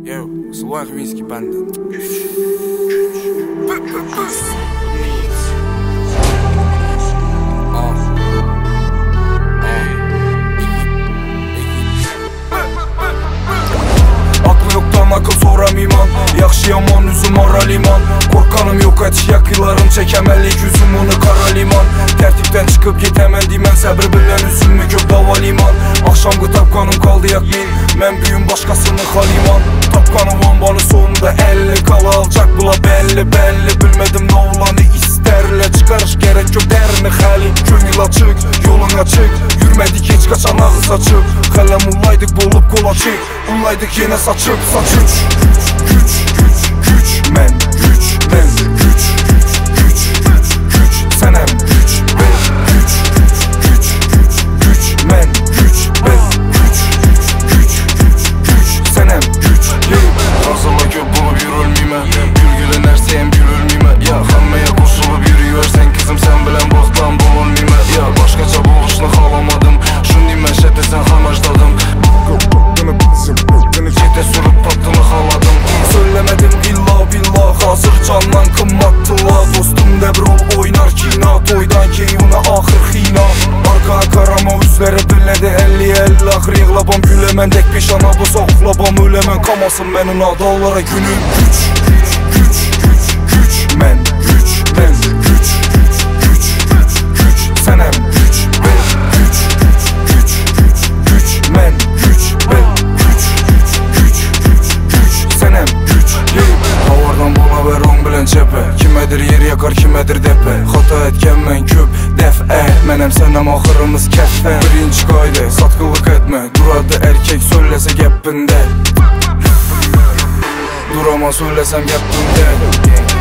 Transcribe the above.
Yo, Słuchaj Wiński Bandit. Aklı yoktan akıl soram iman. Yaxşı yaman üzüm ara liman. Korkanım yok etiş yakılarım çekemelik üzüm onu kara liman. Tertipten çıkıp gitemem dimen səbir bilen üzümü kök dava liman. Akşamqı tapqanım kaldı yak min. Mən büyüm başkasını xaliman. Tapqanım ambanı sonunda 50 kala alacak bula belli. Bilmedim ne olanı isterle. Çıkarış gerek yok derini xəli. Gönül açık, yolun açık. Yürmedik hiç kaçan ağız açık. Xələm ullaydık bolup kol açık. Ullaydık yine saçıp saç güç men güç senem güç ben güç men güç senem güç Hazırla gök bulup yürülmeyme Gülgülün erseyim gülülmeyme Ya hammeye koşulup yürüyorsen kızım sen bilen bozdan bulunmeyme Ya başkaça buluşunu kalamadım Şun dime şete sen hamajladım Gete sürüp tatlını haladım Söylemedim billah hazır candan kımmattıla Dostum debrol oynar kina Toydan keyuna ahır xina Arka karama üzləri billədi 50-50 Axır yığlabam güləmən dək peşana Bu soğuqlabam öləmən Kamasın mənin adallara günüm Güç mən güç Sənəm güç mən güç mən Havardan buna ver on bilen cephe Kimedir yer yakar kimedir depe Hata etken men köp def'e Menem senem ahırımız keffe Birinci kaydı satkılık etme Duradı erkek söylese gepinde Durama söylesem gepinde